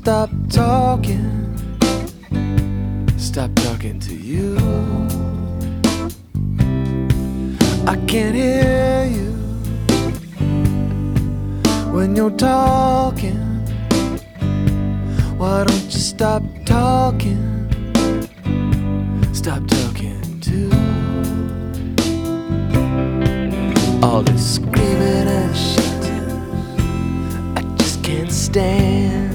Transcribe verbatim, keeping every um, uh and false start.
stop talking? Stop talking to you. I can't hear you when you're talking. Why don't you stop talking? Stop talking too. All this screaming and shouting I just can't stand.